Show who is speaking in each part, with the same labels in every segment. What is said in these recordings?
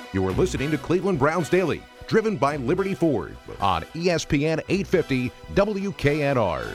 Speaker 1: You are listening to Cleveland Browns Daily, driven by Liberty Ford on ESPN 850 WKNR.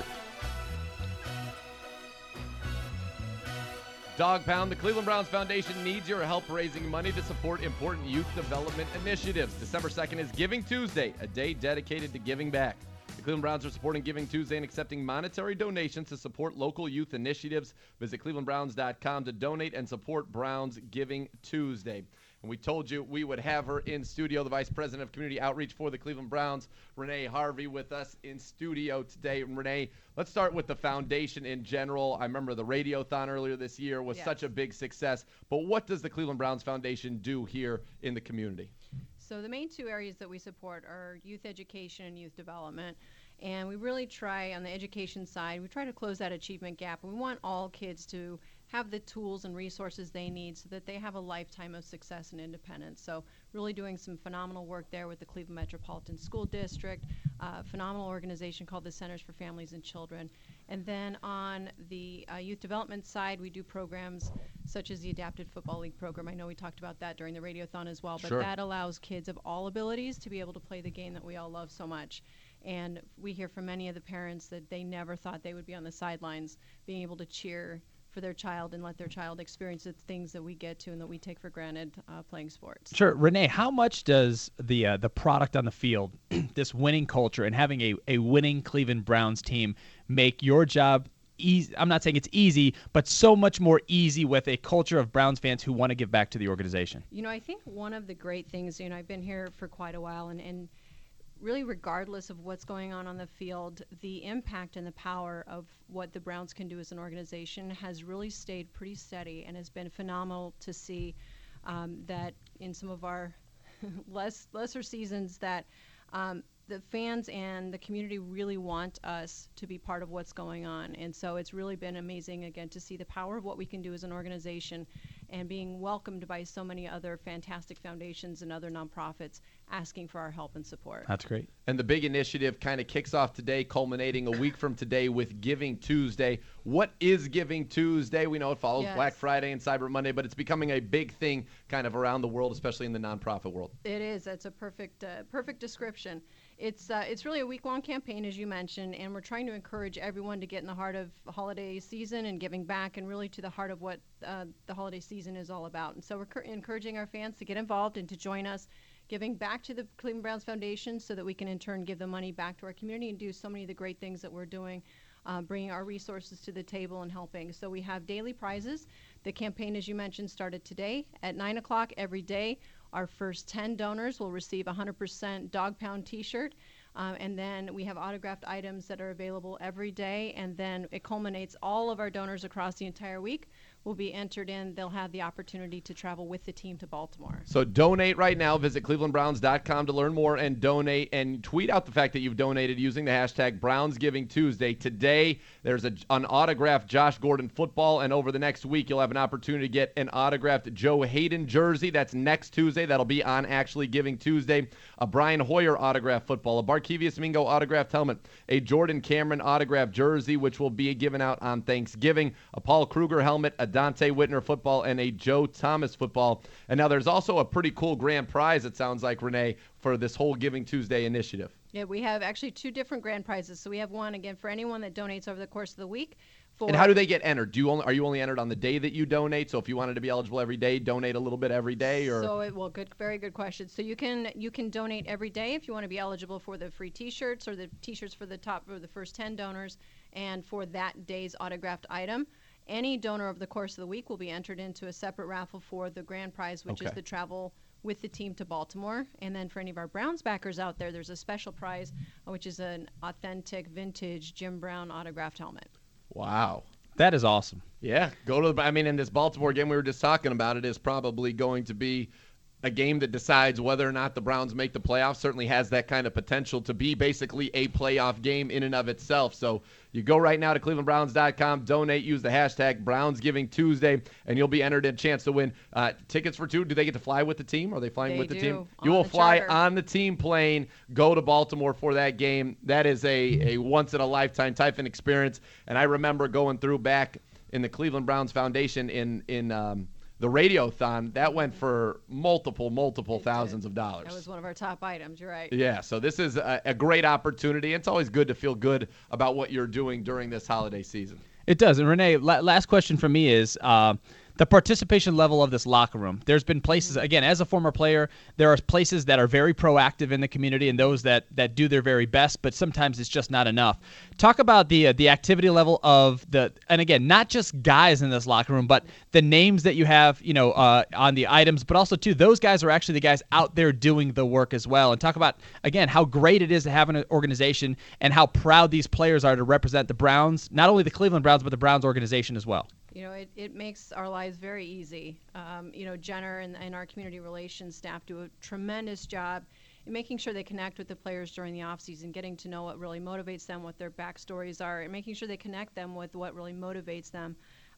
Speaker 2: Dog Pound, the Cleveland Browns Foundation needs your help raising money to support important youth development initiatives. December 2nd is Giving Tuesday, a day dedicated to giving back. The Cleveland Browns are supporting Giving Tuesday and accepting monetary donations to support local youth initiatives. Visit clevelandbrowns.com to donate and support Browns Giving Tuesday. And we told you we would have her in studio, the Vice President of Community Outreach for the Cleveland Browns, Renee Harvey, with us in studio today. And Renee, let's start with the foundation in general. I remember the Radiothon earlier this year was such a big success. But what does the Cleveland Browns Foundation do here in the community?
Speaker 3: So the main two areas that we support are youth education and youth development. And we really try, on the education side, we try to close that achievement gap. We want all kids to have the tools and resources they need so that they have a lifetime of success and independence. So really doing some phenomenal work there with the Cleveland Metropolitan School District, a phenomenal organization called the Centers for Families and Children. And then on the youth development side, we do programs such as the Adapted Football League program. I know we talked about that during the Radiothon as well, but that allows kids of all abilities to be able to play the game that we all love so much. And we hear from many of the parents that they never thought they would be on the sidelines being able to cheer for their child and let their child experience the things that we get to and that we take for granted playing sports.
Speaker 4: Sure. Renee, how much does the product on the field, this winning culture and having a winning Cleveland Browns team make your job easy? I'm not saying it's easy, but so much more easy with a culture of Browns fans who want to give back to the organization.
Speaker 3: You know, I think one of the great things, I've been here for quite a while, and really regardless of what's going on the field, the impact and the power of what the Browns can do as an organization has really stayed pretty steady and has been phenomenal to see that in some of our lesser seasons that the fans and the community really want us to be part of what's going on. And so it's really been amazing, again, to see the power of what we can do as an organization and being welcomed by so many other fantastic foundations and other nonprofits asking for our help and support.
Speaker 4: That's great.
Speaker 2: And the big initiative kind of kicks off today, culminating a week from today with Giving Tuesday. What is Giving Tuesday? We know it follows Black Friday and Cyber Monday, but it's becoming a big thing kind of around the world, especially in the nonprofit world.
Speaker 3: It is. That's a perfect description. It's really a week-long campaign, as you mentioned, and we're trying to encourage everyone to get in the heart of the holiday season and giving back and really to the heart of what the holiday season is all about. And so we're encouraging our fans to get involved and to join us, giving back to the Cleveland Browns Foundation so that we can in turn give the money back to our community and do so many of the great things that we're doing, bringing our resources to the table and helping. So we have daily prizes. The campaign, as you mentioned, started today at 9 o'clock every day. Our first 10 donors will receive a 100% Dog Pound t-shirt. And then we have autographed items that are available every day. And then it culminates, all of our donors across the entire week will be entered in. They'll have the opportunity to travel with the team to Baltimore.
Speaker 2: So donate right now. Visit clevelandbrowns.com to learn more and donate, and tweet out the fact that you've donated using the hashtag BrownsGivingTuesday. Today, there's an autographed Josh Gordon football, and over the next week, you'll have an opportunity to get an autographed Joe Hayden jersey. That's next Tuesday. That'll be on Actually Giving Tuesday. A Brian Hoyer autographed football, a Barkevius Mingo autographed helmet, a Jordan Cameron autographed jersey, which will be given out on Thanksgiving, a Paul Kruger helmet, a Dante Whitner football, and a Joe Thomas football. And now there's also a pretty cool grand prize, it sounds like, Renee, for this whole Giving Tuesday initiative.
Speaker 3: Yeah, we have actually two different grand prizes. So we have one, again, for anyone that donates over the course of the week.
Speaker 2: And how do they get entered? Are you only entered on the day that you donate? So if you wanted to be eligible every day, donate a little bit every day, or
Speaker 3: very good question. So you can donate every day if you want to be eligible for the free T-shirts or the T-shirts for the first 10 donors, and for that day's autographed item. Any donor over the course of the week will be entered into a separate raffle for the grand prize, which is the travel with the team to Baltimore. And then for any of our Browns backers out there, there's a special prize, which is an authentic vintage Jim Brown autographed helmet.
Speaker 2: Wow.
Speaker 4: That is awesome.
Speaker 2: Yeah. In this Baltimore game we were just talking about, it is probably going to be a game that decides whether or not the Browns make the playoffs. Certainly has that kind of potential to be basically a playoff game in and of itself. So you go right now to clevelandbrowns.com, donate, use the hashtag BrownsGivingTuesday, and you'll be entered in a chance to win tickets for two. Do they get to fly with the team? Are they flying with the team? You will fly on the team plane, go to Baltimore for that game. That is a once-in-a-lifetime type of experience. And I remember going through back in the Cleveland Browns Foundation in the Radiothon, that went for multiple thousands of dollars.
Speaker 3: That was one of our top items. You're right.
Speaker 2: Yeah, so this is a great opportunity. It's always good to feel good about what you're doing during this holiday season.
Speaker 4: It does. And Renee, last question from me is the participation level of this locker room. There's been places, again, as a former player, there are places that are very proactive in the community and those that do their very best, but sometimes it's just not enough. Talk about the activity level of and again, not just guys in this locker room, but the names that you have, on the items, but also, too, those guys are actually the guys out there doing the work as well. And talk about, again, how great it is to have an organization and how proud these players are to represent the Browns, not only the Cleveland Browns, but the Browns organization as well.
Speaker 3: It makes our lives very easy. Jenner and our community relations staff do a tremendous job in making sure they connect with the players during the offseason, getting to know what really motivates them, what their backstories are, and making sure they connect them with what really motivates them.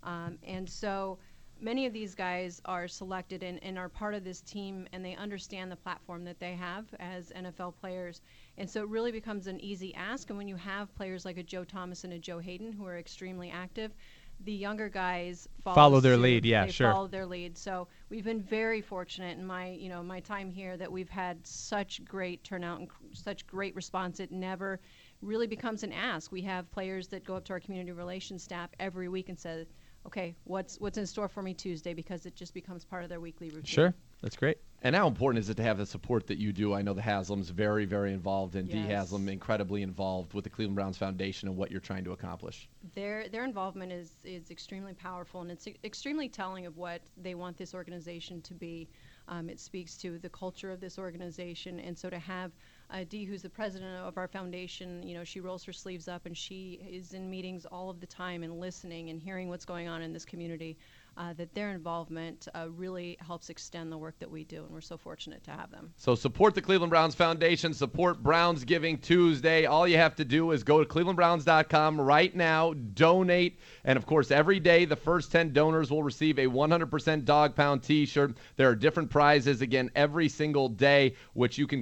Speaker 3: And so many of these guys are selected and are part of this team, and they understand the platform that they have as NFL players. And so it really becomes an easy ask. And when you have players like a Joe Thomas and a Joe Hayden who are extremely active, the younger guys
Speaker 4: follow their
Speaker 3: suit.
Speaker 4: lead. Yeah,
Speaker 3: they
Speaker 4: sure.
Speaker 3: Follow their lead. So we've been very fortunate in my time here that we've had such great turnout and such great response. It never really becomes an ask. We have players that go up to our community relations staff every week and say, okay, what's in store for me Tuesday, because it just becomes part of their weekly routine.
Speaker 4: Sure. That's great.
Speaker 2: And how important is it to have the support that you do? I know the Haslam's very, very involved, and Dee Haslam incredibly involved with the Cleveland Browns Foundation and what you're trying to accomplish.
Speaker 3: Their involvement is extremely powerful, and it's extremely telling of what they want this organization to be. It speaks to the culture of this organization, and so to have Dee, who's the president of our foundation, she rolls her sleeves up, and she is in meetings all of the time and listening and hearing what's going on in this community. That their involvement really helps extend the work that we do, and we're so fortunate to have them.
Speaker 2: So support the Cleveland Browns Foundation, support Browns Giving Tuesday. All you have to do is go to clevelandbrowns.com right now, donate, and of course every day the first 10 donors will receive a 100% Dog Pound t-shirt. There are different prizes, again, every single day, which you can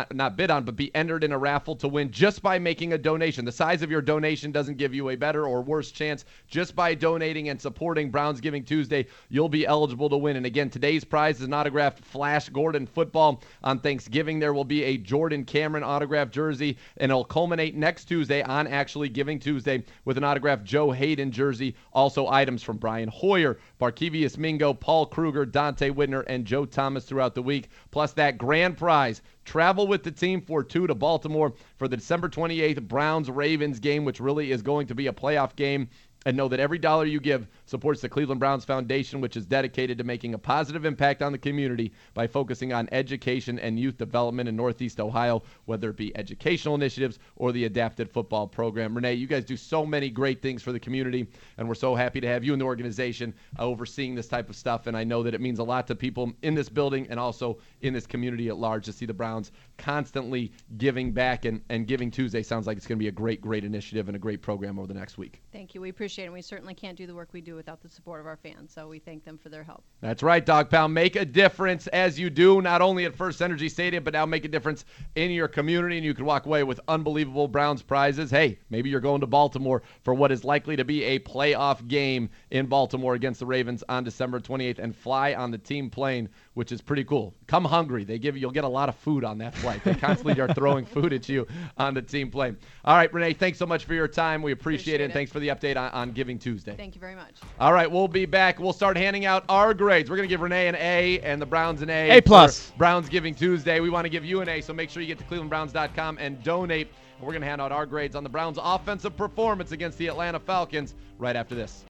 Speaker 2: but be entered in a raffle to win just by making a donation. The size of your donation doesn't give you a better or worse chance. Just by donating and supporting Browns Giving Tuesday, you'll be eligible to win. And again, today's prize is an autographed Flash Gordon football. On Thanksgiving, there will be a Jordan Cameron autographed jersey, and it'll culminate next Tuesday on Actually Giving Tuesday with an autographed Joe Hayden jersey. Also items from Brian Hoyer, Barkevius Mingo, Paul Kruger, Dante Whitner, and Joe Thomas throughout the week. Plus that grand prize, travel with the team for 2 to Baltimore for the December 28th Browns-Ravens game, which really is going to be a playoff game. And know that every dollar you give supports the Cleveland Browns Foundation, which is dedicated to making a positive impact on the community by focusing on education and youth development in Northeast Ohio, whether it be educational initiatives or the adapted football program. Renee, you guys do so many great things for the community, and we're so happy to have you in the organization overseeing this type of stuff. And I know that it means a lot to people in this building and also in this community at large to see the Browns constantly giving back. And Giving Tuesday sounds like it's going to be a great, great initiative and a great program over the next week.
Speaker 3: Thank you. We appreciate it. And we certainly can't do the work we do without the support of our fans, so we thank them for their help.
Speaker 2: That's right, Dog Pound. Make a difference as you do, not only at First Energy Stadium, but now make a difference in your community, and you can walk away with unbelievable Browns prizes. Hey, maybe you're going to Baltimore for what is likely to be a playoff game in Baltimore against the Ravens on December 28th, and fly on the team plane, which is pretty cool. Come hungry. You'll get a lot of food on that flight. They constantly are throwing food at you on the team plane. All right, Renee, thanks so much for your time. We appreciate it, and thanks for the update on Giving Tuesday.
Speaker 3: Thank you very much.
Speaker 2: All right, we'll be back. We'll start handing out our grades. We're going to give Renee an A and the Browns an A.
Speaker 4: A+.
Speaker 2: Browns Giving Tuesday. We want to give you an A, so make sure you get to clevelandbrowns.com and donate. We're going to hand out our grades on the Browns' offensive performance against the Atlanta Falcons right after this.